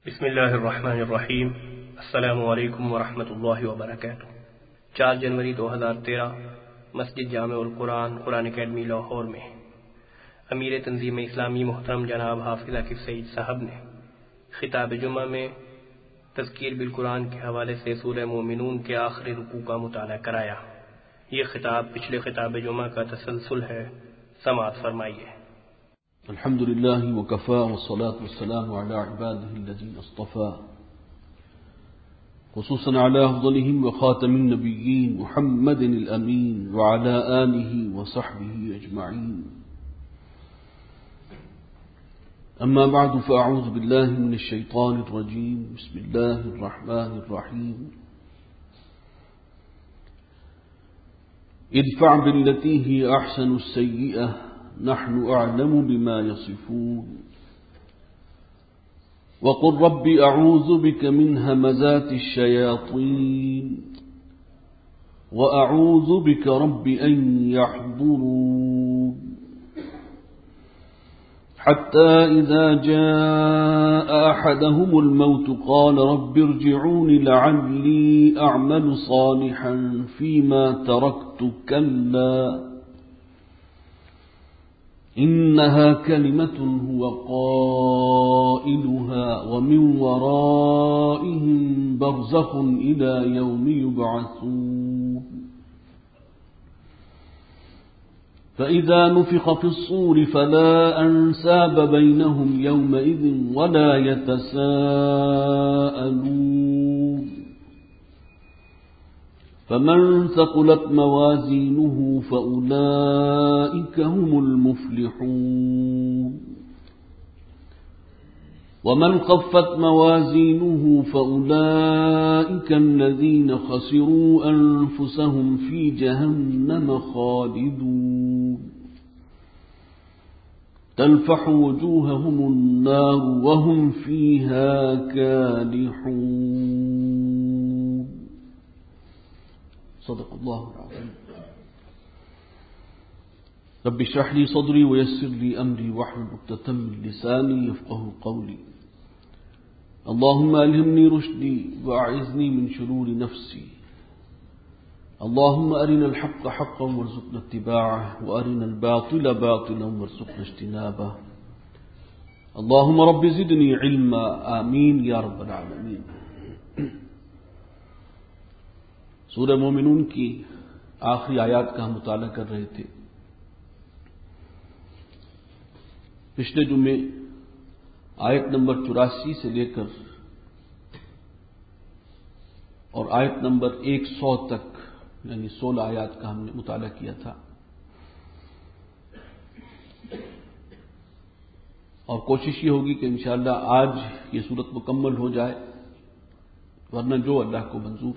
بسم اللہ الرحمن الرحیم۔ السلام علیکم ورحمۃ اللہ وبرکاتہ۔ 4 جنوری 2013 مسجد جامع القرآن قرآن اکیڈمی لاہور میں امیر تنظیم اسلامی محترم جناب حافظ عاکف سعید صاحب نے خطاب جمعہ میں تذکیر بالقرآن کے حوالے سے سورہ مومنون کے آخری رکوع کا مطالعہ کرایا۔ یہ خطاب پچھلے خطاب جمعہ کا تسلسل ہے، سماعت فرمائیے۔ الحمد لله وكفى والصلاة والسلام على عباده الذين اصطفى، خصوصا على أفضلهم وخاتم النبيين محمد الأمين وعلى آله وصحبه أجمعين. أما بعد فأعوذ بالله من الشيطان الرجيم. بسم الله الرحمن الرحيم. ادفع بالتي هي أحسن السيئة نحن أعلم بما يصفون وقل رب أعوذ بك من همزات الشياطين وأعوذ بك رب أن يحضرون حتى إذا جاء أحدهم الموت قال رب ارجعون لعلي أعمل صالحا فيما تركت كلا إنها كلمة هو قائلها ومن ورائهم برزخ إلى يوم يبعثون فإذا نفخ في الصور فلا أنساب بينهم يومئذ ولا يتساءلون فمن ثقلت موازينه فأولئك هم المفلحون ومن خفت موازينه فأولئك الذين خسروا أنفسهم في جهنم خالدون تلفح وجوههم النار وهم فيها كالحون. صدق الله العظيم. رب اشرح لي صدري ويسر لي أمري واحلل عقدة من لساني يفقهوا قولي. اللهم ألهمني رشدي وأعذني من شرور نفسي. اللهم أرنا الحق حقا وارزقنا اتباعه وأرنا الباطل باطلا وارزقنا اجتنابه. اللهم رب زدني علما. آمين يا رب العالمين. سورہ مومنون کی آخری آیات کا ہم مطالعہ کر رہے تھے۔ پچھلے جمعے آیت نمبر 84 سے لے کر اور آیت نمبر 100 تک یعنی 16 آیات کا ہم نے مطالعہ کیا تھا، اور کوشش یہ ہوگی کہ انشاءاللہ آج یہ صورت مکمل ہو جائے، ورنہ جو اللہ کو منظور۔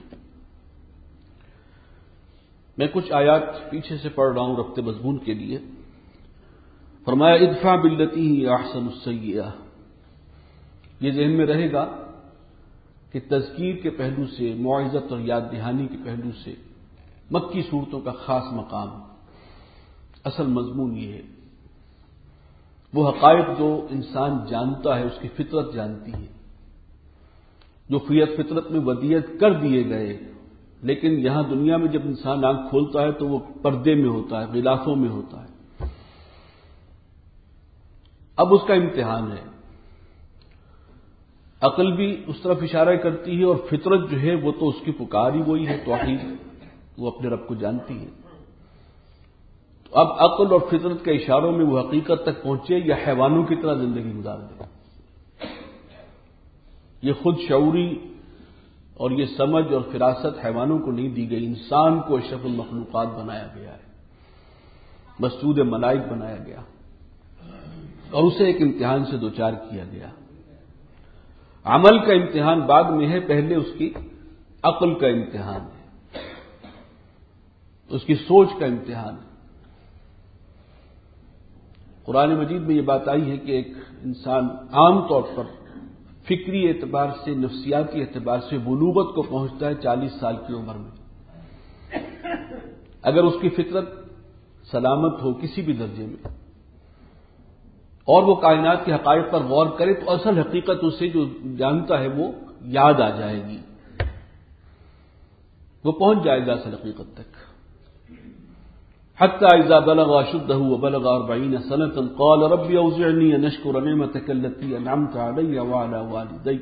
میں کچھ آیات پیچھے سے پڑھ رہا ہوں ربط مضمون کے لیے۔ فرمایا ادفع باللتی ہی احسن السیئہ۔ یہ ذہن میں رہے گا کہ تذکیر کے پہلو سے، موعظت اور یاد دہانی کے پہلو سے مکی صورتوں کا خاص مقام، اصل مضمون یہ ہے۔ وہ حقائق جو انسان جانتا ہے، اس کی فطرت جانتی ہے، جو فطرت میں ودیت کر دیے گئے، لیکن یہاں دنیا میں جب انسان آنکھ کھولتا ہے تو وہ پردے میں ہوتا ہے، غلافوں میں ہوتا ہے۔ اب اس کا امتحان ہے۔ عقل بھی اس طرف اشارہ کرتی ہے، اور فطرت جو ہے وہ تو اس کی پکار ہی وہی ہے، توحید، وہ اپنے رب کو جانتی ہے۔ تو اب عقل اور فطرت کے اشاروں میں وہ حقیقت تک پہنچے یا حیوانوں کی طرح زندگی گزار دے۔ یہ خود شعوری اور یہ سمجھ اور فراست حیوانوں کو نہیں دی گئی، انسان کو اشرف المخلوقات بنایا گیا ہے، مسجود ملائک بنایا گیا، اور اسے ایک امتحان سے دوچار کیا گیا۔ عمل کا امتحان بعد میں ہے، پہلے اس کی عقل کا امتحان ہے، اس کی سوچ کا امتحان ہے۔ قرآن مجید میں یہ بات آئی ہے کہ ایک انسان عام طور پر فکری اعتبار سے، نفسیاتی اعتبار سے بلوغت کو پہنچتا ہے 40 سال کی عمر میں۔ اگر اس کی فطرت سلامت ہو کسی بھی درجے میں، اور وہ کائنات کے حقائق پر غور کرے تو اصل حقیقت اسے جو جانتا ہے وہ یاد آ جائے گی، وہ پہنچ جائے گا اصل حقیقت تک۔ حتی اذا بلغ اشدہ وبلغ 40 سنة قال رب اوزعنی ان اشکر نعمتک التی انعمت علی وعلی والدی،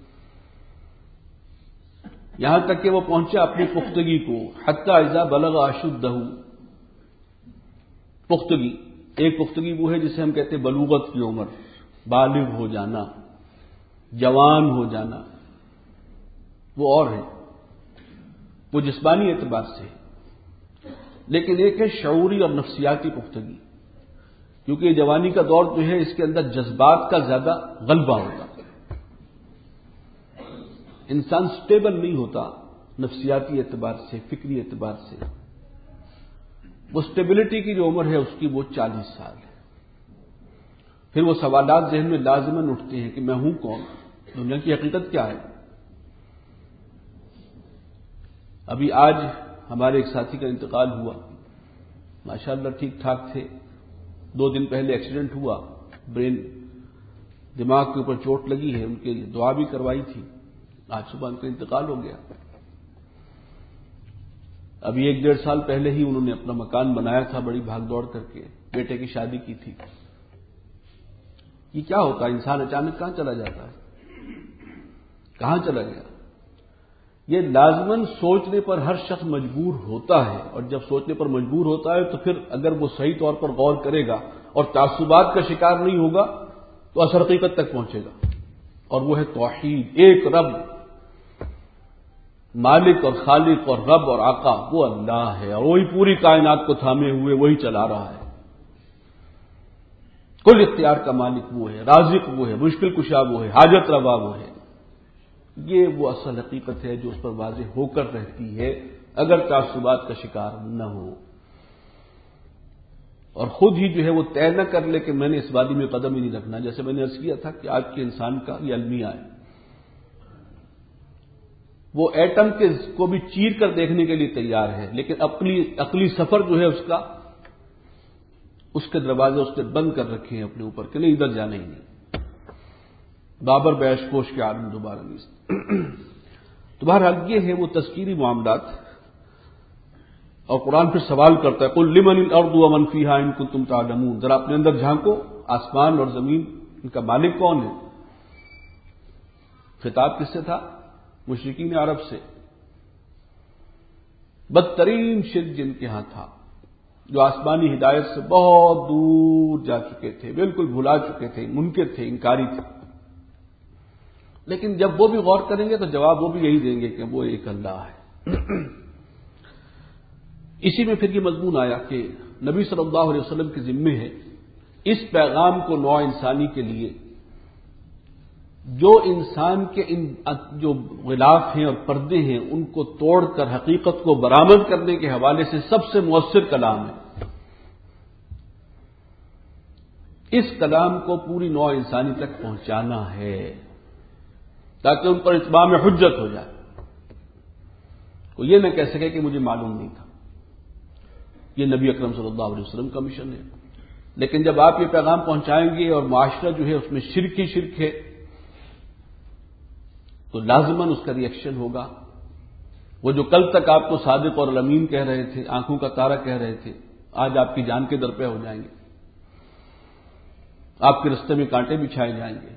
یہاں تک کہ وہ پہنچا اپنی پختگی کو۔ حتی اذا بلغ اشدہ، پختگی، ایک پختگی وہ ہے جسے ہم کہتے ہیں بلوغت کی عمر، بالغ ہو جانا، جوان ہو جانا، وہ اور ہے، وہ جسمانی اعتبار سے، لیکن ایک ہے شعوری اور نفسیاتی پختگی، کیونکہ یہ جوانی کا دور جو ہے اس کے اندر جذبات کا زیادہ غلبہ ہوتا، انسان سٹیبل نہیں ہوتا نفسیاتی اعتبار سے، فکری اعتبار سے۔ وہ سٹیبلٹی کی جو عمر ہے اس کی وہ 40 سال ہے۔ پھر وہ سوالات ذہن میں لازماً اٹھتے ہیں کہ میں ہوں کون، دنیا کی حقیقت کیا ہے۔ ابھی آج ہمارے ایک ساتھی کا انتقال ہوا، ماشاءاللہ ٹھیک ٹھاک تھے، 2 دن پہلے ایکسیڈنٹ ہوا، برین دماغ کے اوپر چوٹ لگی ہے، ان کے لیے دعا بھی کروائی تھی، آج صبح ان کا انتقال ہو گیا۔ ابھی 1-1.5 سال پہلے ہی انہوں نے اپنا مکان بنایا تھا، بڑی بھاگ دوڑ کر کے بیٹے کی شادی کی تھی۔ یہ کیا ہوتا ہے، انسان اچانک کہاں چلا جاتا ہے، کہاں چلا گیا؟ یہ لازماً سوچنے پر ہر شخص مجبور ہوتا ہے، اور جب سوچنے پر مجبور ہوتا ہے تو پھر اگر وہ صحیح طور پر غور کرے گا اور تعصبات کا شکار نہیں ہوگا تو اصل حقیقت تک پہنچے گا، اور وہ ہے توحید، ایک رب، مالک اور خالق اور رب اور آقا وہ اللہ ہے، اور وہی پوری کائنات کو تھامے ہوئے وہی چلا رہا ہے، کل اختیار کا مالک وہ ہے، رازق وہ ہے، مشکل کشا وہ ہے، حاجت روا وہ ہے۔ یہ وہ اصل حقیقت ہے جو اس پر واضح ہو کر رہتی ہے اگر تعصبات کا شکار نہ ہو، اور خود ہی جو ہے وہ طے نہ کر لے کہ میں نے اس وادی میں قدم ہی نہیں رکھنا۔ جیسے میں نے عرض کیا تھا کہ آج کے انسان کا یہ المیہ ہے، وہ ایٹم کے کو بھی چیر کر دیکھنے کے لیے تیار ہے، لیکن عقلی سفر جو ہے اس کے دروازے اس نے بند کر رکھے ہیں اپنے اوپر کہ نہیں، ادھر جانا ہی نہیں، بابر بیش کوش کے عالم دوبارہ نہیں۔ تو بہرحال یہ ہے وہ تذکیری معاملات، اور قرآن پھر سوال کرتا ہے قل لمن الارض ومن فیہا ان کنتم تعلمون، ذرا اپنے اندر جھانکو، آسمان اور زمین ان کا مالک کون ہے؟ خطاب کس سے تھا؟ مشرکین عرب سے، بدترین شرک جن کے ہاں تھا، جو آسمانی ہدایت سے بہت دور جا چکے تھے، بالکل بھلا چکے تھے، منکر تھے، انکاری تھے، لیکن جب وہ بھی غور کریں گے تو جواب وہ بھی یہی دیں گے کہ وہ ایک اللہ ہے۔ اسی میں پھر یہ مضمون آیا کہ نبی صلی اللہ علیہ وسلم کے ذمے ہے اس پیغام کو نوع انسانی کے لیے، جو انسان کے ان جو غلاف ہیں اور پردے ہیں ان کو توڑ کر حقیقت کو برآمد کرنے کے حوالے سے سب سے مؤثر کلام ہے، اس کلام کو پوری نوع انسانی تک پہنچانا ہے تاکہ ان پر اتمام حجت ہو جائے، کوئی یہ نہ کہہ سکے کہ مجھے معلوم نہیں تھا۔ یہ نبی اکرم صلی اللہ علیہ وسلم کا مشن ہے، لیکن جب آپ یہ پیغام پہنچائیں گے اور معاشرہ جو ہے اس میں شرک ہی شرک ہے تو لازماً اس کا ری ایکشن ہوگا۔ وہ جو کل تک آپ کو صادق اور الامین کہہ رہے تھے، آنکھوں کا تارا کہہ رہے تھے، آج آپ کی جان کے در پہ ہو جائیں گے، آپ کے رستے میں کانٹے بچھائے جائیں گے،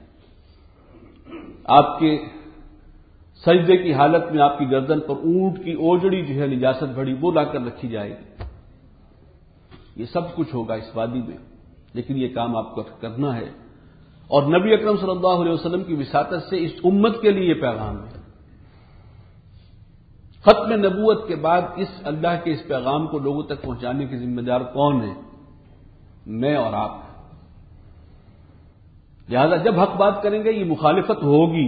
آپ کے سجدے کی حالت میں آپ کی گردن پر اونٹ کی اوجڑی جو ہے نجاست بھری وہ لا کر رکھی جائے گی۔ یہ سب کچھ ہوگا اس وادی میں، لیکن یہ کام آپ کو کرنا ہے، اور نبی اکرم صلی اللہ علیہ وسلم کی وساطت سے اس امت کے لیے یہ پیغام ہے۔ ختم نبوت کے بعد اس اللہ کے اس پیغام کو لوگوں تک پہنچانے کے ذمہ دار کون ہے؟ میں اور آپ۔ لہذا جب حق بات کریں گے یہ مخالفت ہوگی،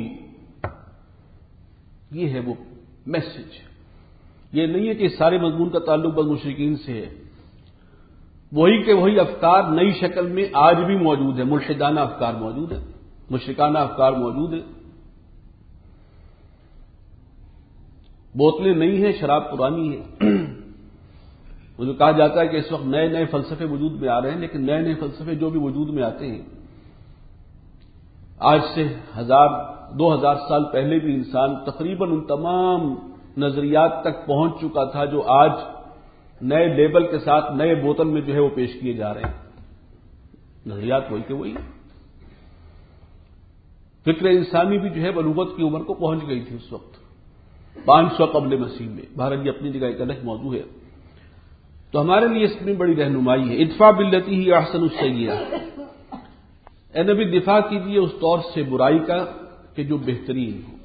یہ ہے وہ میسج۔ یہ نہیں ہے کہ اس سارے مضمون کا تعلق بس مشرکین سے ہے، وہی کہ وہی افکار نئی شکل میں آج بھی موجود ہے، ملحدانہ افکار موجود ہیں، مشرکانہ افکار موجود ہیں، بوتلیں نئی ہیں، شراب پرانی ہے۔ وہ جو کہا جاتا ہے کہ اس وقت نئے نئے فلسفے وجود میں آ رہے ہیں، لیکن نئے نئے فلسفے جو بھی وجود میں آتے ہیں آج سے 2000 سال پہلے بھی انسان تقریباً ان تمام نظریات تک پہنچ چکا تھا جو آج نئے لیبل کے ساتھ نئے بوتل میں جو ہے وہ پیش کیے جا رہے ہیں. نظریات وہی کہ وہی. فکر انسانی بھی جو ہے بلوغت کی عمر کو پہنچ گئی تھی اس وقت 500 قبل مسیح میں. بہرحال یہ اپنی جگہ ایک الگ موضوع ہے. تو ہمارے لیے اس میں بڑی رہنمائی ہے. ادفع باللتی ہی احسن السیئہ، اے نبی دفاع کیجیے اس طور سے برائی کا کہ جو بہترین ہو.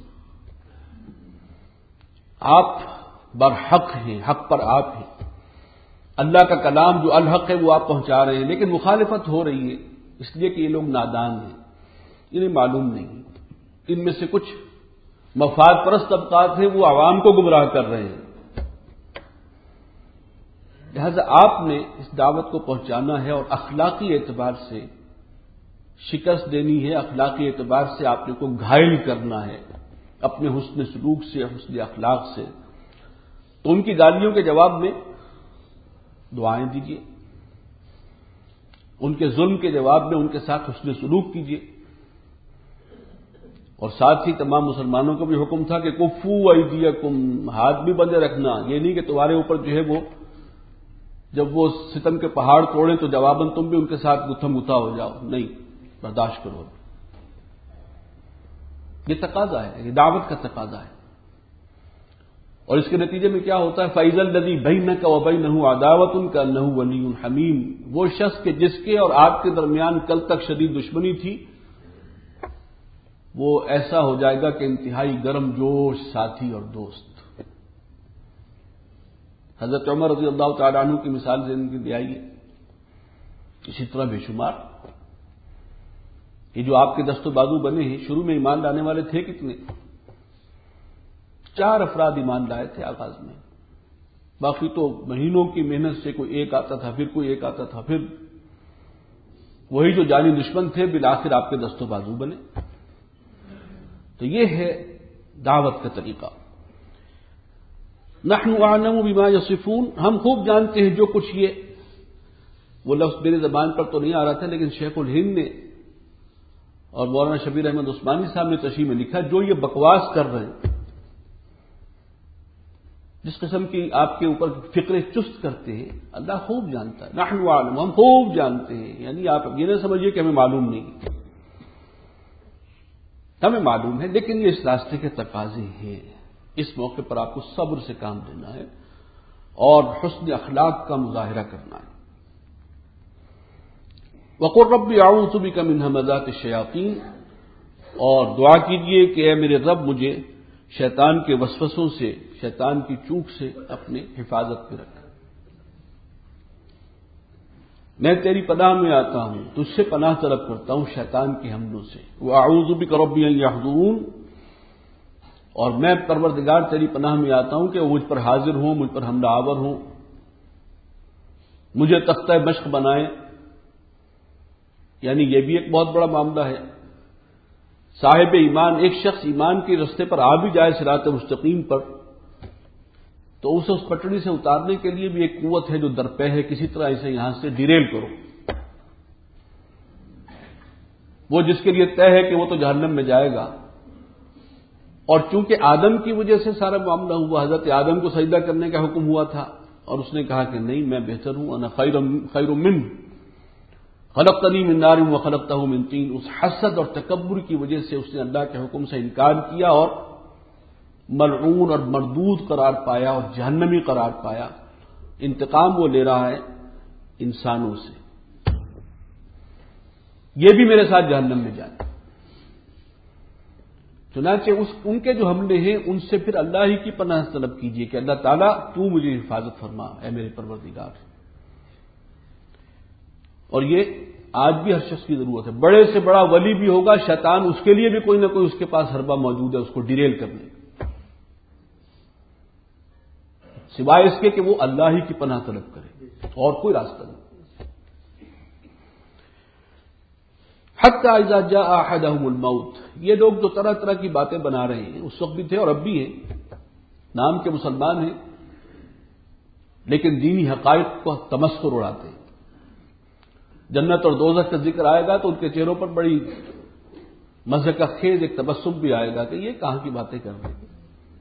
آپ برحق ہیں، حق پر آپ ہیں. اللہ کا کلام جو الحق ہے وہ آپ پہنچا رہے ہیں، لیکن مخالفت ہو رہی ہے اس لیے کہ یہ لوگ نادان ہیں، انہیں معلوم نہیں. ان میں سے کچھ مفاد پرست طبقات ہیں، وہ عوام کو گمراہ کر رہے ہیں. لہذا آپ نے اس دعوت کو پہنچانا ہے اور اخلاقی اعتبار سے شکست دینی ہے، اخلاقی اعتبار سے آپ نے کو گھائل کرنا ہے اپنے حسن سلوک سے، حسن اخلاق سے. تو ان کی گالیوں کے جواب میں دعائیں دیجیے، ان کے ظلم کے جواب میں ان کے ساتھ حسن سلوک کیجیے. اور ساتھ ہی تمام مسلمانوں کو بھی حکم تھا کہ کفو ایدیکم، ہاتھ بھی بندے رکھنا. یہ نہیں کہ تمہارے اوپر جو ہے وہ جب وہ ستم کے پہاڑ توڑیں تو جواباً تم بھی ان کے ساتھ گتھم گتھا ہو جاؤ. نہیں، برداشت کرو. یہ تقاضا ہے، یہ دعوت کا تقاضا ہے. اور اس کے نتیجے میں کیا ہوتا ہے؟ فَإِذَا الَّذِي بَيْنَكَ وَبَيْنَهُ عَدَاوَةٌ كَأَنَّهُ وَلِيٌّ حَمِيمٌ، وہ شخص کہ جس کے اور آپ کے درمیان کل تک شدید دشمنی تھی وہ ایسا ہو جائے گا کہ انتہائی گرم جوش ساتھی اور دوست. حضرت عمر رضی اللہ تعالیٰ عنہ کی مثال زندگی دے آئیے. اسی طرح بے شمار یہ جو آپ کے دست و بازو بنے ہیں، شروع میں ایمان لانے والے تھے کتنے؟ 4 افراد ایمان لائے تھے آغاز میں. باقی تو مہینوں کی محنت سے کوئی ایک آتا تھا، پھر کوئی ایک آتا تھا، پھر وہی جو جانی دشمن تھے بالآخر آپ کے دست و بازو بنے. تو یہ ہے دعوت کا طریقہ. نحن اعلم بما یصفون، ہم خوب جانتے ہیں جو کچھ یہ، وہ لفظ میری زبان پر تو نہیں آ رہا تھا لیکن شیخ الہند نے اور مولانا شبیر احمد عثمانی صاحب نے تشریح میں لکھا، جو یہ بکواس کر رہے ہیں، جس قسم کی آپ کے اوپر فکریں چست کرتے ہیں، اللہ خوب جانتا ہے. نحن اعلم، ہم خوب جانتے ہیں. یعنی آپ یہ نہ سمجھیے کہ ہمیں معلوم نہیں، ہمیں معلوم ہے، لیکن یہ اس راستے کے تقاضے ہیں. اس موقع پر آپ کو صبر سے کام لینا ہے اور حسن اخلاق کا مظاہرہ کرنا ہے. وقل رب اعوذ بک من همزات الشیاطین، اور دعا کیجیے کہ اے میرے رب مجھے شیطان کے وسوسوں سے، شیطان کی چوک سے اپنے حفاظت میں رکھ. میں تیری پناہ میں آتا ہوں، تجھ سے پناہ طلب کرتا ہوں شیطان کے حملوں سے. واعوذ بک رب ان یحضرون، اور میں پروردگار تیری پناہ میں آتا ہوں کہ وہ مجھ پر حاضر ہوں، مجھ پر حملہ آور ہوں، مجھے تختہ مشق بنائیں. یعنی یہ بھی ایک بہت بڑا معاملہ ہے. صاحب ایمان، ایک شخص ایمان کے رستے پر آ بھی جائے صراط مستقیم پر، تو اسے اس پٹڑی سے اتارنے کے لیے بھی ایک قوت ہے جو درپے ہے. کسی طرح اسے یہاں سے ڈیریل کرو. وہ جس کے لیے طے ہے کہ وہ تو جہنم میں جائے گا. اور چونکہ آدم کی وجہ سے سارا معاملہ ہوا، حضرت آدم کو سجدہ کرنے کا حکم ہوا تھا اور اس نے کہا کہ نہیں، میں بہتر ہوں، انا خیر منہ خلقتنی من نار وخلقتہ من طین. اس حسد اور تکبر کی وجہ سے اس نے اللہ کے حکم سے انکار کیا اور ملعون اور مردود قرار پایا اور جہنمی قرار پایا. انتقام وہ لے رہا ہے انسانوں سے، یہ بھی میرے ساتھ جہنم میں جائے. چنانچہ ان کے جو حملے ہیں ان سے پھر اللہ ہی کی پناہ طلب کیجیے کہ اللہ تعالیٰ تو مجھے حفاظت فرما اے میرے پروردگار. اور یہ آج بھی ہر شخص کی ضرورت ہے. بڑے سے بڑا ولی بھی ہوگا، شیطان اس کے لیے بھی کوئی نہ کوئی اس کے پاس حربہ موجود ہے اس کو ڈیریل کرنے کا، سوائے اس کے کہ وہ اللہ ہی کی پناہ طلب کرے، اور کوئی راستہ نہیں. حتی اذا جاء احدهم الموت، یہ لوگ جو طرح طرح کی باتیں بنا رہے ہیں اس وقت بھی تھے اور اب بھی ہیں، نام کے مسلمان ہیں لیکن دینی حقائق کو تمسخر اڑاتے ہیں. جنت اور دوزخ کا ذکر آئے گا تو ان کے چہروں پر بڑی مزہ کا خیز ایک تبسم بھی آئے گا کہ یہ کہاں کی باتیں کر رہے ہیں.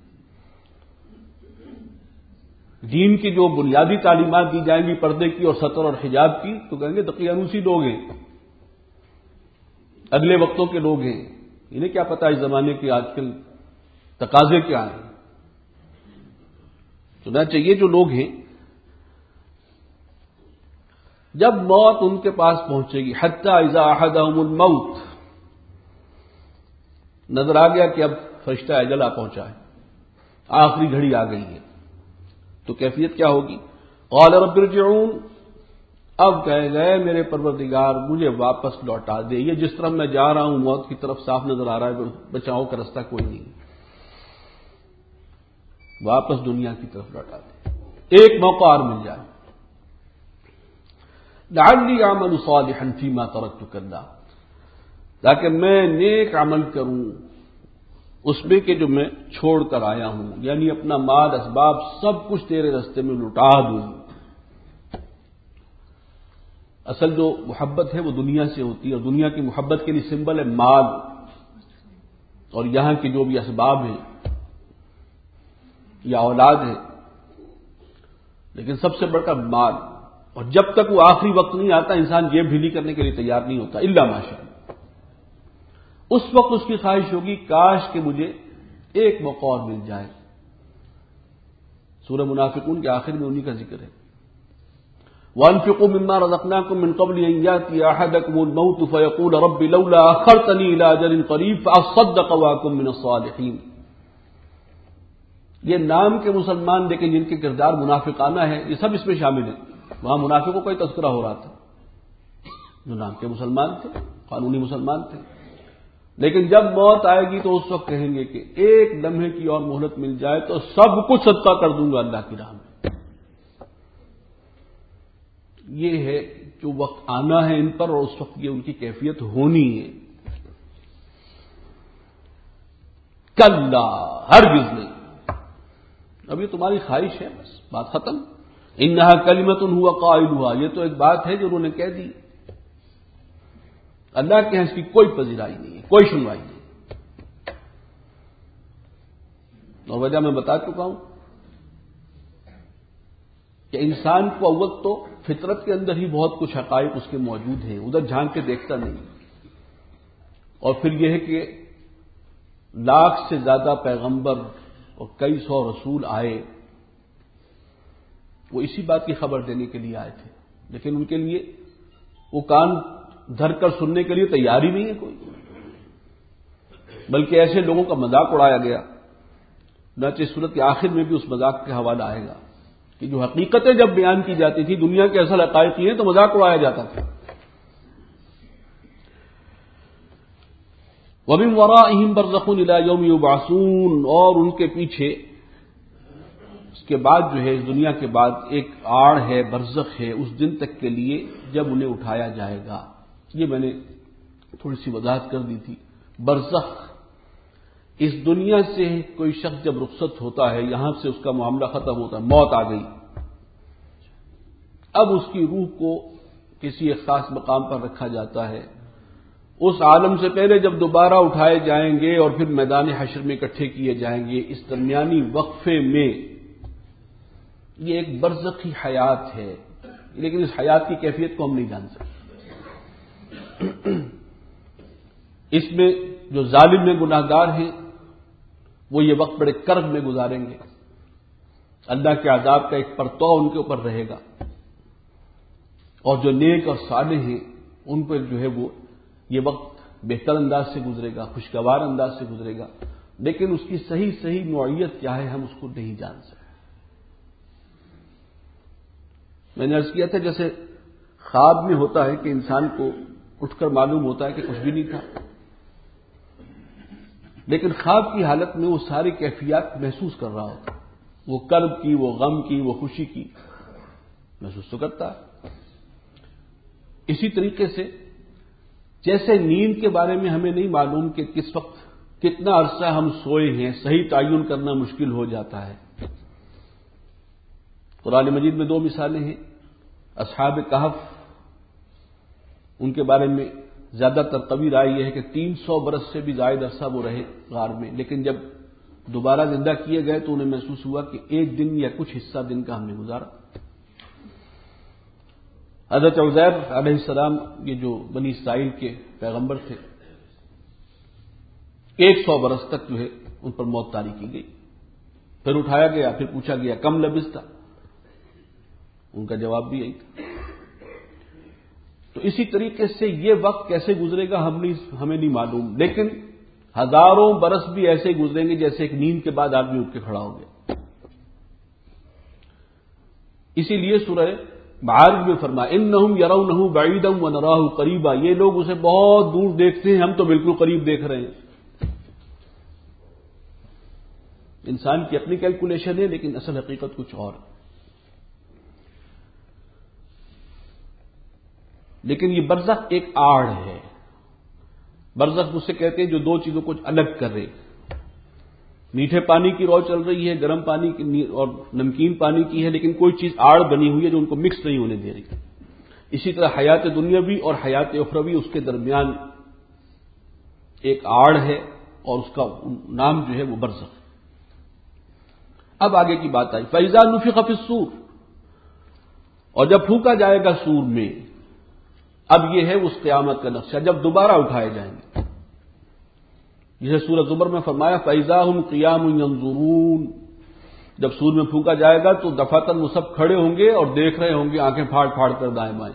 دین کی جو بنیادی تعلیمات دی جائیں گی پردے کی اور ستر اور حجاب کی تو کہیں گے دقیانوسی لوگ ہیں، اگلے وقتوں کے لوگ ہیں، انہیں کیا پتا اس زمانے کے آج کل تقاضے کیا ہیں. چنانچہ یہ جو لوگ ہیں جب موت ان کے پاس پہنچے گی، حتی اذا احدهم الموت، نظر آ گیا کہ اب فرشتہ اجل آ پہنچا ہے، آخری گھڑی آ گئی ہے، تو کیفیت کیا ہوگی؟ قال رب ارجعون، اب کہے گئے میرے پروردگار مجھے واپس لوٹا دے. یہ جس طرح میں جا رہا ہوں موت کی طرف صاف نظر آ رہا ہے، بچاؤ کا رستہ کوئی نہیں، واپس دنیا کی طرف لوٹا دے، ایک موقع اور مل جائے. لعلی اعمل صالحا فیما ترکت کلا، تاکہ میں نیک عمل کروں اس میں کہ جو میں چھوڑ کر آیا ہوں، یعنی اپنا مال اسباب سب کچھ تیرے راستے میں لٹا دوں. اصل جو محبت ہے وہ دنیا سے ہوتی ہے، اور دنیا کی محبت کے لیے سمبل ہے مال اور یہاں کے جو بھی اسباب ہیں یا اولاد ہے، لیکن سب سے بڑھ کر مال. اور جب تک وہ آخری وقت نہیں آتا انسان جیب ڈھیلی کرنے کے لیے تیار نہیں ہوتا الا ماشاء اللہ. اس وقت اس کی خواہش ہوگی کاش کہ مجھے ایک موقع اور مل جائے. سورہ منافقون کے آخر میں انہی کا ذکر ہے. وَأَنفِقُوا مِمَّا رَزَقْنَاكُم مِّن قَبْلِ أَن يَأْتِيَ أَحَدَكُمُ الْمَوْتُ فَيَقُولَ رَبِّ لَوْلَا أَخَّرْتَنِي إِلَىٰ أَجَلٍ قَرِيبٍ فَأَصَّدَّقَ وَأَكُن مِّنَ الصَّالِحِينَ. یہ نام کے مسلمان لیکن جن کے کردار منافقانہ ہے یہ سب اس میں شامل ہیں. وہاں منافقوں کا ہی تذکرہ ہو رہا تھا جو نام کے مسلمان تھے، قانونی مسلمان تھے، لیکن جب موت آئے گی تو اس وقت کہیں گے کہ ایک لمحے کی اور مہلت مل جائے تو سب کچھ صدقہ کر دوں گا اللہ کی راہ میں. یہ ہے جو وقت آنا ہے ان پر، اور اس وقت یہ ان کی کیفیت ہونی ہے. کلا، ہرگز نہیں، اب یہ تمہاری خواہش ہے، بس بات ختم. انہا کلمۃ ہوا قائلھا، یہ تو ایک بات ہے جو انہوں نے کہہ دی. اللہ کے ہاں اس کی کوئی پذیرائی نہیں ہے، کوئی سنوائی نہیں. اور وجہ میں بتا چکا ہوں کہ انسان کو اول تو فطرت کے اندر ہی بہت کچھ حقائق اس کے موجود ہیں، ادھر جھانک کے دیکھتا نہیں. اور پھر یہ ہے کہ لاکھ سے زیادہ پیغمبر اور کئی سو رسول آئے، وہ اسی بات کی خبر دینے کے لیے آئے تھے، لیکن ان کے لیے وہ کان دھر کر سننے کے لیے تیار ہی نہیں ہے کوئی، بلکہ ایسے لوگوں کا مذاق اڑایا گیا. چنانچہ اس صورت کے آخر میں بھی اس مذاق کا حوالہ آئے گا کہ جو حقیقتیں جب بیان کی جاتی تھی دنیا کے اصل حقائق یہ تو مذاق اڑایا جاتا تھا. وَمِن وَرَائِهِمْ بَرْزَخٌ إِلَىٰ يَوْمِ يُبْعَثُونَ، اور ان کے پیچھے اس کے بعد جو ہے اس دنیا کے بعد ایک آڑ ہے، برزخ ہے، اس دن تک کے لیے جب انہیں اٹھایا جائے گا. یہ میں نے تھوڑی سی وضاحت کر دی تھی. برزخ، اس دنیا سے کوئی شخص جب رخصت ہوتا ہے، یہاں سے اس کا معاملہ ختم ہوتا ہے، موت آ گئی، اب اس کی روح کو کسی ایک خاص مقام پر رکھا جاتا ہے. اس عالم سے پہلے جب دوبارہ اٹھائے جائیں گے اور پھر میدان حشر میں اکٹھے کیے جائیں گے، اس درمیانی وقفے میں یہ ایک برزخی حیات ہے، لیکن اس حیات کی کیفیت کو ہم نہیں جان سکتے. اس میں جو ظالم میں گناہگار ہیں وہ یہ وقت بڑے کرب میں گزاریں گے، اللہ کے عذاب کا ایک پرتو ان کے اوپر رہے گا، اور جو نیک اور صالح ہیں ان پر جو ہے وہ یہ وقت بہتر انداز سے گزرے گا، خوشگوار انداز سے گزرے گا، لیکن اس کی صحیح نوعیت کیا ہے ہم اس کو نہیں جان سکتے. میں نے عرض کیا تھا جیسے خواب میں ہوتا ہے کہ انسان کو اٹھ کر معلوم ہوتا ہے کہ کچھ بھی نہیں تھا، لیکن خواب کی حالت میں وہ ساری کیفیات محسوس کر رہا ہوتا، وہ کرب کی، وہ غم کی، وہ خوشی کی محسوس تو کرتا ہے. اسی طریقے سے جیسے نیند کے بارے میں ہمیں نہیں معلوم کہ کس وقت کتنا عرصہ ہم سوئے ہیں، صحیح تعین کرنا مشکل ہو جاتا ہے. قرآن مجید میں 2 مثالیں ہیں. اصحاب کہف، ان کے بارے میں زیادہ تر قوی رائے یہ ہے کہ 300 برس سے بھی زائد عرصہ وہ رہے غار میں، لیکن جب دوبارہ زندہ کیے گئے تو انہیں محسوس ہوا کہ ایک دن یا کچھ حصہ دن کا ہم نے گزارا۔ حضرت عزیر علیہ السلام، یہ جو بنی اسرائیل کے پیغمبر تھے، 100 برس تک جو ہے ان پر موت طاری کی گئی۔ پھر اٹھایا گیا، پھر پوچھا گیا کم لبثت، ان کا جواب بھی یہی تھا۔ تو اسی طریقے سے یہ وقت کیسے گزرے گا ہمیں نہیں معلوم، لیکن ہزاروں برس بھی ایسے گزریں گے جیسے ایک نیند کے بعد آدمی اٹھ کے کھڑا ہو گیا۔ اسی لیے سورہ معارج میں فرمایا انہم یرونہ بعیدا ونراہ قریبا، یہ لوگ اسے بہت دور دیکھتے ہیں، ہم تو بالکل قریب دیکھ رہے ہیں۔ انسان کی اپنی کیلکولیشن ہے، لیکن اصل حقیقت کچھ اور ہے۔ لیکن یہ برزخ ایک آڑ ہے۔ برزخ اسے کہتے ہیں جو دو چیزوں کو الگ کر رہے، میٹھے پانی کی رو چل رہی ہے، گرم پانی کی اور نمکین پانی کی ہے، لیکن کوئی چیز آڑ بنی ہوئی ہے جو ان کو مکس نہیں ہونے دے رہی۔ اسی طرح حیات دنیاوی اور حیات اخروی، اس کے درمیان ایک آڑ ہے اور اس کا نام جو ہے وہ برزخ۔ اب آگے کی بات آئی، فَإِذَا نُفِخَ فِي الصُّورِ، اور جب پھونکا جائے گا سور میں، اب یہ ہے اس قیامت کا نقشہ جب دوبارہ اٹھائے جائیں گے۔ جسے سورہ زمر میں فرمایا فَإِذَا هُمْ قِيَامٌ يَنظُرُونَ، جب سور میں پھونکا جائے گا تو دفعتاً وہ سب کھڑے ہوں گے اور دیکھ رہے ہوں گے آنکھیں پھاڑ پھاڑ کر دائیں بائیں۔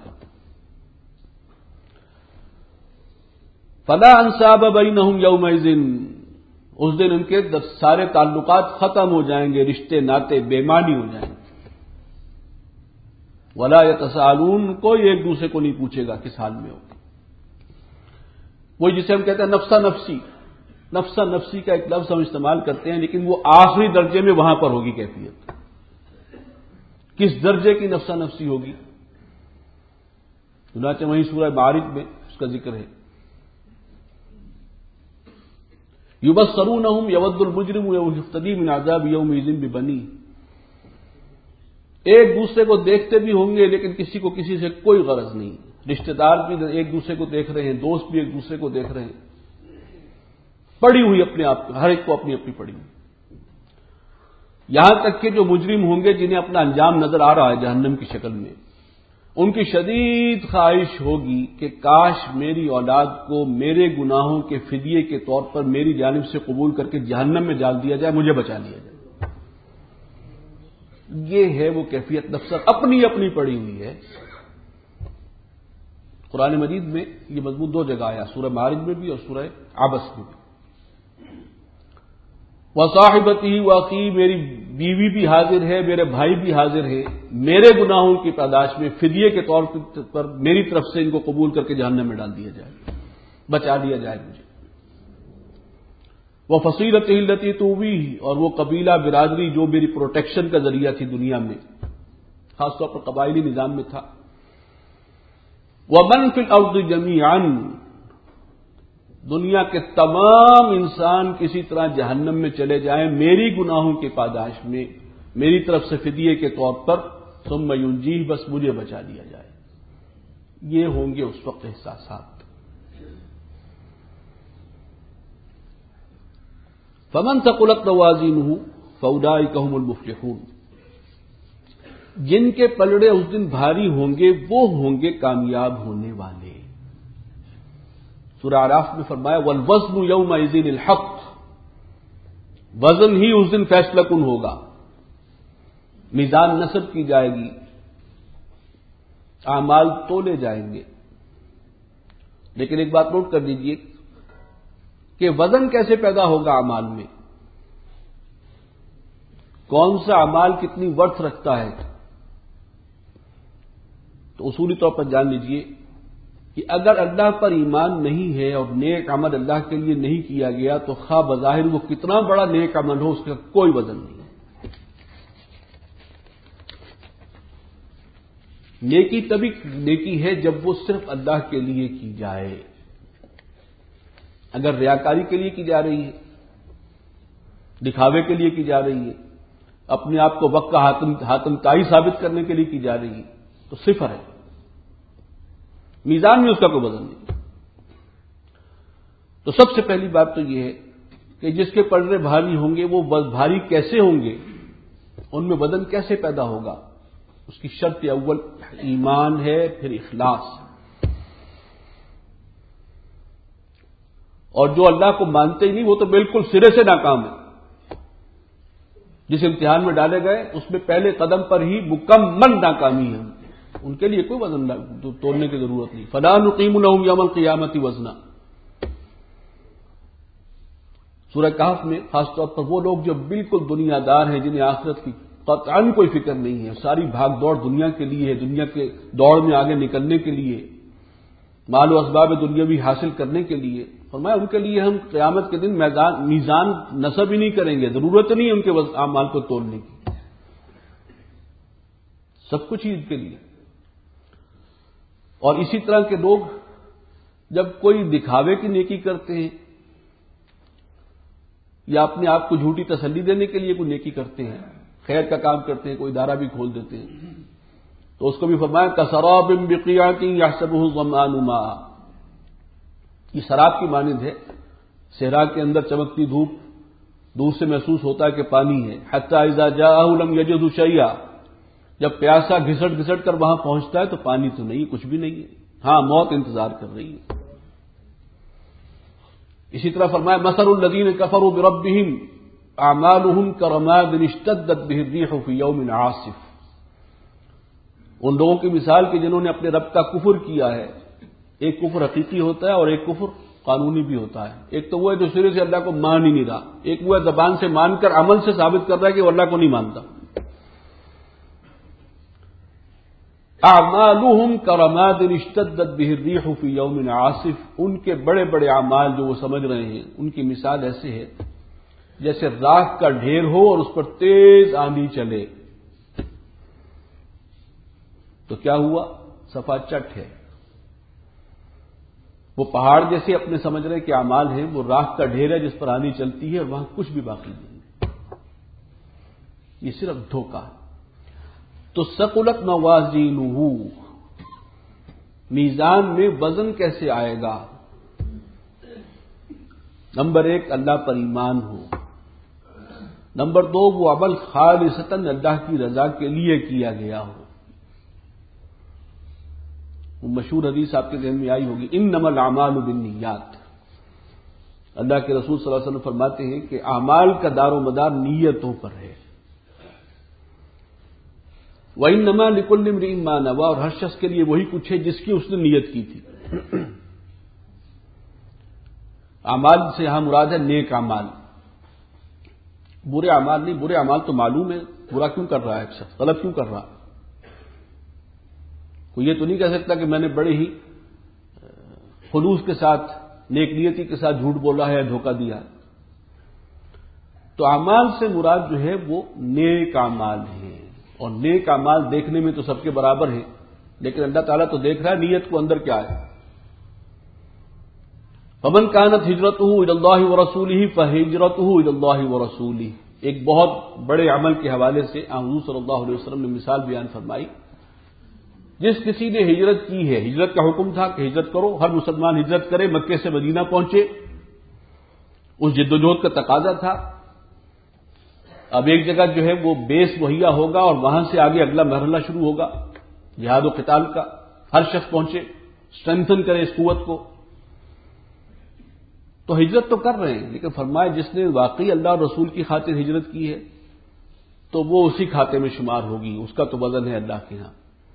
فَلَا أَنْسَابَ بَيْنَهُمْ يَوْمَئِذٍ، اس دن ان کے سارے تعلقات ختم ہو جائیں گے، رشتے ناطے بے معنی ہو جائیں گے۔ ولا يتساءلون، کوئی ایک دوسرے کو نہیں پوچھے گا کس حال میں ہو۔ وہی جسے ہم کہتے ہیں نفسا نفسی، نفسا نفسی کا ایک لفظ ہم استعمال کرتے ہیں، لیکن وہ آخری درجے میں وہاں پر ہوگی کیفیت۔ کس درجے کی نفسا نفسی ہوگی؟ چنانچہ وہیں سورہ معارج میں اس کا ذکر ہے، یبصرونہم یود المجرم یفتدی من عذاب یومئذ ببنیہ، ایک دوسرے کو دیکھتے بھی ہوں گے لیکن کسی کو کسی سے کوئی غرض نہیں، رشتہ دار بھی ایک دوسرے کو دیکھ رہے ہیں، دوست بھی ایک دوسرے کو دیکھ رہے ہیں، پڑی ہوئی اپنے آپ ہر ایک کو اپنی اپنی پڑی ہوئی۔ یہاں تک کہ جو مجرم ہوں گے جنہیں اپنا انجام نظر آ رہا ہے جہنم کی شکل میں، ان کی شدید خواہش ہوگی کہ کاش میری اولاد کو میرے گناہوں کے فدیے کے طور پر میری جانب سے قبول کر کے جہنم میں ڈال دیا جائے، مجھے بچا لیا جائے۔ یہ ہے وہ کیفیت نفس اپنی اپنی پڑی ہوئی ہے۔ قرآن مجید میں یہ مضمون دو جگہ آیا، سورہ معارج میں بھی اور سورہ عبس میں بھی۔ وصاحبتی واقعی، میری بیوی بھی حاضر ہے، میرے بھائی بھی حاضر ہے، میرے گناہوں کی پاداش میں فدیے کے طور پر میری طرف سے ان کو قبول کر کے جہنم میں ڈال دیا جائے، بچا لیا جائے مجھے۔ وہ فصیلتہ التی تؤویہ، اور وہ قبیلہ برادری جو میری پروٹیکشن کا ذریعہ تھی دنیا میں، خاص طور پر قبائلی نظام میں تھا۔ ومن فی الارض جمیعا، دنیا کے تمام انسان کسی طرح جہنم میں چلے جائیں میری گناہوں کی پاداش میں، میری طرف سے فدیے کے طور پر، ثم ینجیہ، بس مجھے بچا لیا جائے۔ یہ ہوں گے اس وقت احساسات۔ فمن ثقلت موازینہ فاولئک هم المفلحون، جن کے پلڑے اس دن بھاری ہوں گے وہ ہوں گے کامیاب ہونے والے۔ سورہ اعراف میں فرمایا والوزن یومئذ الحق، وزن ہی اس دن فیصلہ کن ہوگا، میزان نصب کی جائے گی، اعمال تولے جائیں گے۔ لیکن ایک بات نوٹ کر دیجئے کہ وزن کیسے پیدا ہوگا اعمال میں، کون سا اعمال کتنی ورتھ رکھتا ہے؟ تو اصولی طور پر جان لیجئے کہ اگر اللہ پر ایمان نہیں ہے اور نیک عمل اللہ کے لیے نہیں کیا گیا تو خواہ بظاہر وہ کتنا بڑا نیک عمل ہو، اس کا کوئی وزن نہیں ہے۔ نیکی تبھی نیکی ہے جب وہ صرف اللہ کے لیے کی جائے۔ اگر ریاکاری کے لیے کی جا رہی ہے، دکھاوے کے لیے کی جا رہی ہے، اپنے آپ کو وقت کا حاتم تائی ثابت کرنے کے لیے کی جا رہی ہے تو صفر ہے، میزان میں اس کا کوئی وزن نہیں۔ تو سب سے پہلی بات تو یہ ہے کہ جس کے پلڑے بھاری ہوں گے وہ بھاری کیسے ہوں گے، ان میں وزن کیسے پیدا ہوگا؟ اس کی شرط اول ایمان ہے، پھر اخلاص، اور جو اللہ کو مانتے ہی نہیں وہ تو بالکل سرے سے ناکام ہے۔ جس امتحان میں ڈالے گئے اس میں پہلے قدم پر ہی مکمل ناکامی ہے، ان کے لیے کوئی وزن توڑنے کی ضرورت نہیں۔ فلا نقیم لهم یوم القیامت وزنا۔ سورہ کہف میں خاص طور پر وہ لوگ جو بالکل دنیا دار ہیں، جنہیں آخرت کی قطعاً کوئی فکر نہیں ہے، ساری بھاگ دوڑ دنیا کے لیے ہے، دنیا کے دوڑ میں آگے نکلنے کے لیے، مال و اسباب دنیاوی حاصل کرنے کے لیے، فرمایا ان کے لیے ہم قیامت کے دن میزان نصب ہی نہیں کریں گے، ضرورت نہیں ہے ان کے اعمال کو تولنے کی، سب کچھ ہی ان کے لیے۔ اور اسی طرح کے لوگ جب کوئی دکھاوے کی نیکی کرتے ہیں یا اپنے آپ کو جھوٹی تسلی دینے کے لیے کوئی نیکی کرتے ہیں، خیر کا کام کرتے ہیں، کوئی ادارہ بھی کھول دیتے ہیں، تو اس کو بھی فرمایا کسراب بقیعۃ یحسبہ الظمآن ماء، یہ شراب کی مانند ہے، صحرا کے اندر چمکتی دھوپ، دور سے محسوس ہوتا ہے کہ پانی ہے، حتی اذا جاءہ لم یجدہ شیئا، جب پیاسا گھسٹ گھسٹ کر وہاں پہنچتا ہے تو پانی تو نہیں، کچھ بھی نہیں ہے، ہاں موت انتظار کر رہی ہے۔ اسی طرح فرمایا مثل الذین کفروا بربہم اعمالهم کرماد اشتدت به الريح في يوم عاصف، ان لوگوں کی مثال کہ جنہوں نے اپنے رب کا کفر کیا ہے، ایک کفر حقیقی ہوتا ہے اور ایک کفر قانونی بھی ہوتا ہے، ایک تو وہ ہے جو سرے سے اللہ کو مان ہی نہیں رہا، ایک وہ ہے زبان سے مان کر عمل سے ثابت کر رہا ہے کہ وہ اللہ کو نہیں مانتا۔ اعمالهم کرماد اشتدت به الريح في يوم عاصف، ان کے بڑے بڑے اعمال جو وہ سمجھ رہے ہیں ان کی مثال ایسے ہے جیسے راکھ کا ڈھیر ہو اور اس پر تیز آندھی چلے، تو کیا ہوا؟ صفا چٹ ہے، وہ پہاڑ جیسے اپنے سمجھ رہے کہ اعمال ہیں، وہ راکھ کا ڈھیر ہے جس پر آندھی چلتی ہے اور وہاں کچھ بھی باقی نہیں، یہ صرف دھوکہ ہے۔ تو ثقلت موازینہ، میزان میں وزن کیسے آئے گا؟ نمبر ایک اللہ پر ایمان ہو، نمبر دو وہ عمل خالصتاً اللہ کی رضا کے لیے کیا گیا ہو۔ وہ مشہور حدیث آپ کے ذہن میں آئی ہوگی، انما الاعمال بالنیات، اللہ کے رسول صلی اللہ علیہ وسلم فرماتے ہیں کہ اعمال کا دار و مدار نیتوں پر ہے، وَإِنَّمَا لِكُلِّ امْرِئٍ مَّا نَوَىٰ، اور ہر شخص کے لیے وہی کچھ ہے جس کی اس نے نیت کی تھی۔ اعمال سے یہاں مراد ہے نیک اعمال، برے اعمال نہیں، برے اعمال تو معلوم ہے، برا کیوں کر رہا ہے ایک شخص، غلط کیوں کر رہا ہے، کوئی یہ تو نہیں کہہ سکتا کہ میں نے بڑے ہی خلوص کے ساتھ نیک نیتی کے ساتھ جھوٹ بولا ہے یا دھوکہ دیا ہے۔ تو اعمال سے مراد جو ہے وہ نیک اعمال ہیں، اور نیک اعمال دیکھنے میں تو سب کے برابر ہیں، لیکن اللہ تعالیٰ تو دیکھ رہا ہے نیت کو اندر کیا ہے۔ فمن كانت هجرته الى الله ورسوله فهجرته الى الله ورسوله، ایک بہت بڑے عمل کے حوالے سے حضور صلی اللہ علیہ وسلم نے مثال بیان فرمائی، جس کسی نے ہجرت کی ہے، ہجرت کا حکم تھا کہ ہجرت کرو، ہر مسلمان ہجرت کرے، مکے سے مدینہ پہنچے، اس جد و جہد کا تقاضا تھا۔ اب ایک جگہ جو ہے وہ بیس مہیا ہوگا اور وہاں سے آگے اگلا مرحلہ شروع ہوگا جہاد و قتال کا، ہر شخص پہنچے، اسٹرینتھن کرے اس قوت کو، تو ہجرت تو کر رہے ہیں، لیکن فرمایا جس نے واقعی اللہ اور رسول کی خاطر ہجرت کی ہے تو وہ اسی کھاتے میں شمار ہوگی، اس کا تو وزن ہے اللہ کے ہاں۔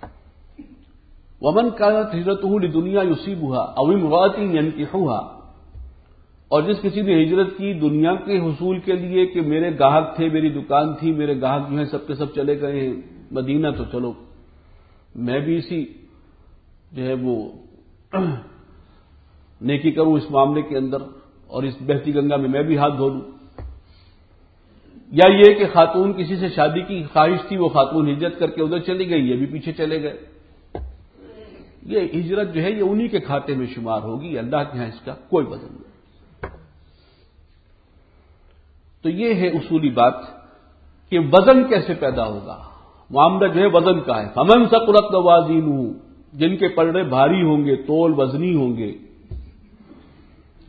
ومن كانت هجرته لدنيا يصيبها او امرأة ينكحها، اور جس کسی نے ہجرت کی دنیا کے حصول کے لیے کہ میرے گاہک تھے، میری دکان تھی، میرے گاہک جو ہیں سب کے سب چلے گئے ہیں مدینہ، تو چلو میں بھی اسی جو ہے وہ نیکی کروں اس معاملے کے اندر، اور اس بہتی گنگا میں بھی ہاتھ دھو لوں۔ یا یہ کہ خاتون کسی سے شادی کی خواہش تھی، وہ خاتون ہجرت کر کے ادھر چلی گئی، یہ بھی پیچھے چلے گئے، یہ ہجرت جو ہے یہ انہی کے کھاتے میں شمار ہوگی، اللہ کے ہاں اس کا کوئی وزن نہیں۔ تو یہ ہے اصولی بات کہ وزن کیسے پیدا ہوگا، معاملہ جو ہے وزن کا ہے۔ فمن ثقلت موازینہ، جن کے پلڑے بھاری ہوں گے، تول وزنی ہوں گے،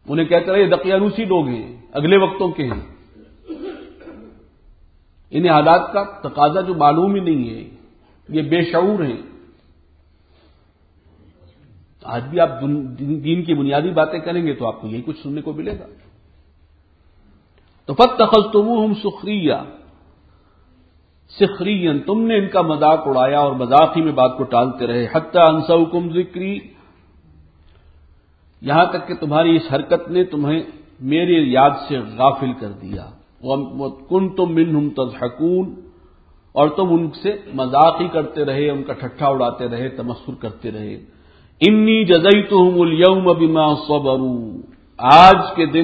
انہیں کہتے رہے دقیانوسی لوگ ہیں، اگلے وقتوں کے ہیں، انہیں حالات کا تقاضا جو معلوم ہی نہیں ہے، یہ بے شعور ہیں۔ آج بھی آپ دین کی بنیادی باتیں کریں گے تو آپ کو یہی کچھ سننے کو ملے گا۔ تو فاتخذتموہم سخریہ، سخریا، تم نے ان کا مذاق اڑایا اور مذاق ہی میں بات کو ٹالتے رہے، حتی انسوکم ذکری، یہاں تک کہ تمہاری اس حرکت نے تمہیں میری یاد سے غافل کر دیا۔ وکنتم منہم تضحکون، اور تم ان سے مذاق ہی کرتے رہے، ان کا ٹھٹھا اڑاتے رہے، تمسخر کرتے رہے۔ انی جزیتہم اليوم بما صبروا، آج کے دن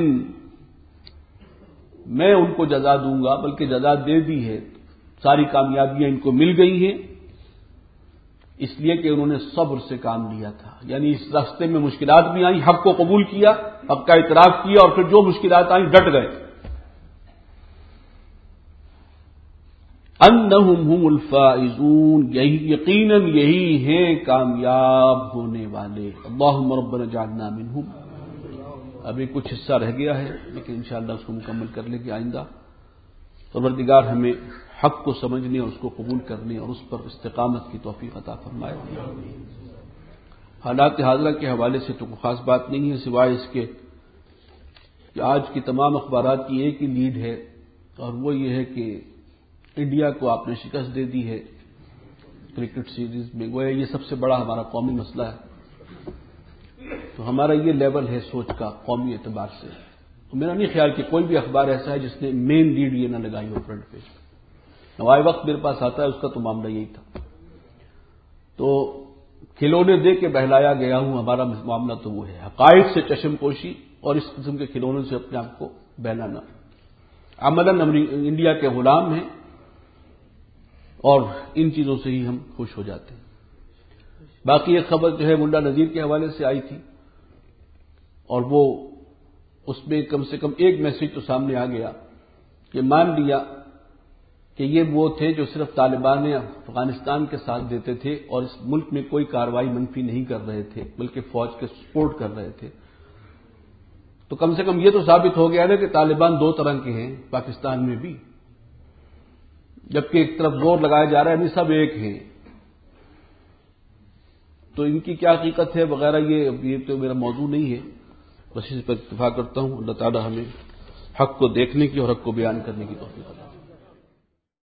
میں ان کو جزا دوں گا، بلکہ جزا دے دی ہے، ساری کامیابیاں ان کو مل گئی ہیں، اس لیے کہ انہوں نے صبر سے کام لیا تھا۔ یعنی اس راستے میں مشکلات بھی آئیں، حق کو قبول کیا، حق کا اعتراف کیا، اور پھر جو مشکلات آئیں ڈٹ گئے۔ انہم هم الفائزون، یقیناً یہی ہیں کامیاب ہونے والے۔ اللہم ربنا اجعلنا منہم۔ ابھی کچھ حصہ رہ گیا ہے لیکن انشاءاللہ اس کو مکمل کر لیں گے آئندہ۔ پروردگار ہمیں حق کو سمجھنے اور اس کو قبول کرنے اور اس پر استقامت کی توفیق عطا فرمائے۔ حالات حاضرہ کے حوالے سے تو کوئی خاص بات نہیں ہے، سوائے اس کے کہ آج کی تمام اخبارات کی ایک ہی لیڈ ہے، اور وہ یہ ہے کہ انڈیا کو آپ نے شکست دے دی ہے کرکٹ سیریز میں۔ وہ یہ سب سے بڑا ہمارا قومی مسئلہ ہے، تو ہمارا یہ لیول ہے سوچ کا قومی اعتبار سے۔ تو میرا نہیں خیال کہ کوئی بھی اخبار ایسا ہے جس نے مین لیڈ یہ نہ لگائی ہو فرنٹ پیج پہ۔ نوائے وقت میرے پاس آتا ہے، اس کا تو معاملہ یہی تھا۔ تو کھلونے دے کے بہلایا گیا ہوں، ہمارا معاملہ تو وہ ہے، حقائق سے چشم پوشی اور اس قسم کے کھلونوں سے اپنے آپ کو بہلانا۔ عملاً انڈیا کے غلام ہیں اور ان چیزوں سے ہی ہم خوش ہو جاتے ہیں۔ باقی ایک خبر جو ہے ملا نذیر کے حوالے سے آئی تھی، اور وہ اس میں کم سے کم ایک میسج تو سامنے آ گیا کہ مان لیا کہ یہ وہ تھے جو صرف طالبان افغانستان کے ساتھ دیتے تھے اور اس ملک میں کوئی کارروائی منفی نہیں کر رہے تھے، بلکہ فوج کے سپورٹ کر رہے تھے۔ تو کم سے کم یہ تو ثابت ہو گیا نا کہ طالبان دو طرح کے ہیں پاکستان میں بھی، جبکہ ایک طرف زور لگایا جا رہا ہے نہیں سب ایک ہیں۔ تو ان کی کیا حقیقت ہے وغیرہ یہ تو میرا موضوع نہیں ہے، بس اس پر اتفاق کرتا ہوں۔ اللہ تعالی ہمیں حق کو دیکھنے کی اور حق کو بیان کرنے کی توفیق عطا فرمائے۔